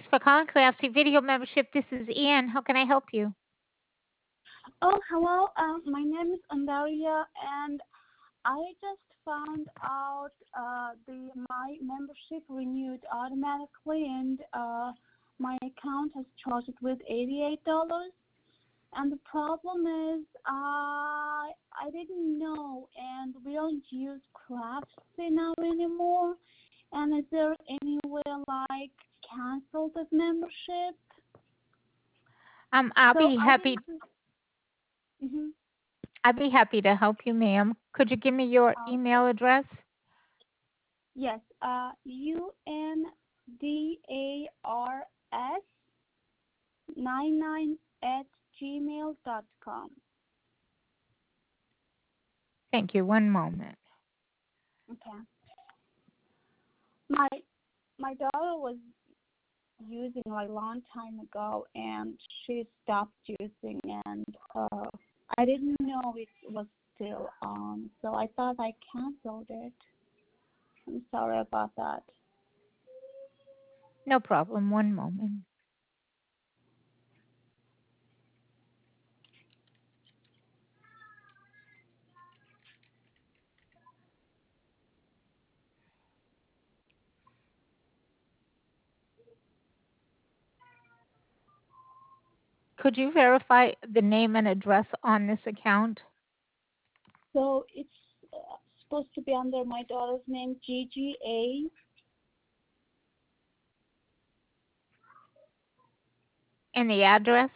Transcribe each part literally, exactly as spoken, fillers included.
for calling Craftsy Video Membership. This is Ian. How can I help you? Oh, hello. Um, my name is Andaria, and I just found out uh, the my membership renewed automatically, and uh, my account has charged with eighty-eight dollars. And the problem is, I I didn't know, and we don't use Craftsy now anymore. And is there any way like cancel this membership? Um, I'll So be I happy. didn't. Mm-hmm. I'll be happy to help you, ma'am. Could you give me your Okay. email address? Yes. Uh, U N D A R S nine nine at gmail dot com. Thank you. One moment. Okay. My my daughter was using like a long time ago, and she stopped using, and uh, I didn't know it was still on, so I thought I canceled it. I'm sorry about that. No problem. One moment. Could you verify the name and address on this account? So it's uh, supposed to be under my daughter's name, G G A. And the address?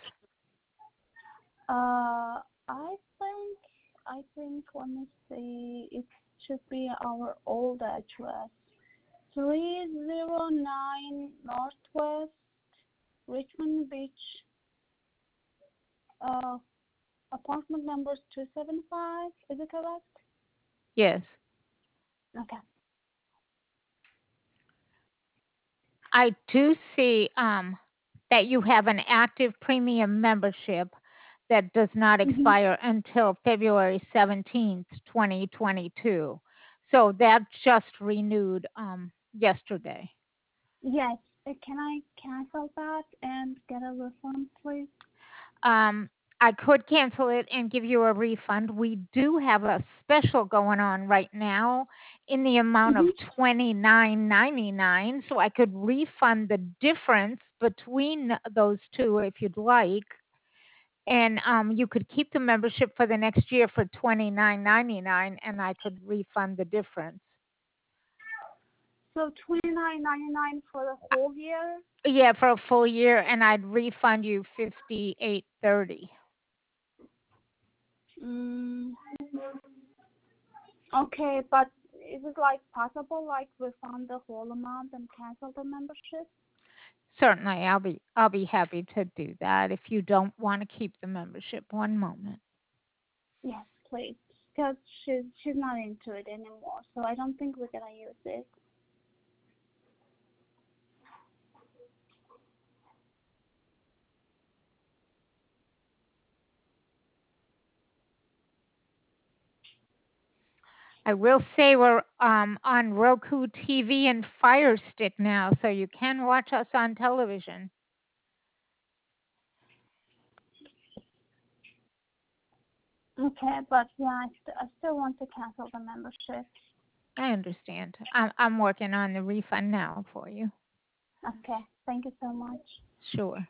Uh, I think I think let me see. It should be our old address, three zero nine Northwest Richmond Beach. Uh, apartment number two seven five. Is it correct? Yes. Okay. I do see um, that you have an active premium membership that does not Mhm. expire until February seventeenth, twenty twenty-two. So that just renewed um, yesterday. Yes. Uh, Can I cancel that and get a refund, please? Um, I could cancel it and give you a refund. We do have a special going on right now in the amount of Mhm. twenty-nine ninety-nine, so I could refund the difference between those two if you'd like. And um, you could keep the membership for the next year for twenty-nine ninety-nine, and I could refund the difference. So twenty nine ninety nine for the whole year. Yeah, for a full year, and I'd refund you fifty-eight thirty. Mm. Okay, but is it like possible, like refund the whole amount and cancel the membership? Certainly, I'll be I'll be happy to do that if you don't want to keep the membership. One moment. Yes, please. Because she's she's not into it anymore, so I don't think we're gonna use it. I will say we're um, on Roku T V and Fire Stick now, so you can watch us on television. Okay, but yeah, I, st- I still want to cancel the membership. I understand. I'm I'm working on the refund now for you. Okay, thank you so much. Sure.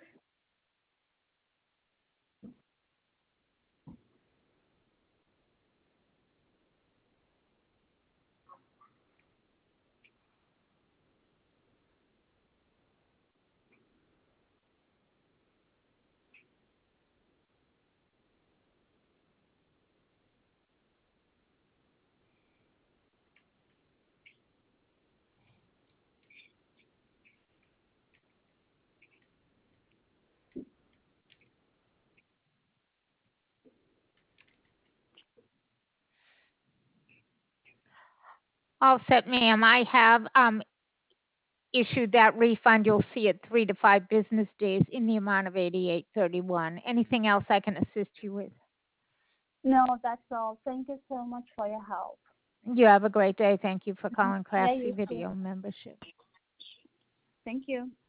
All set, ma'am. I have um, issued that refund. You'll see it three to five business days in the amount of eighty-eight thirty-one. Anything else I can assist you with? No, that's all. Thank you so much for your help. You have a great day. Thank you for Mhm. calling Yeah, Craftsy you too. Video Membership. Thank you.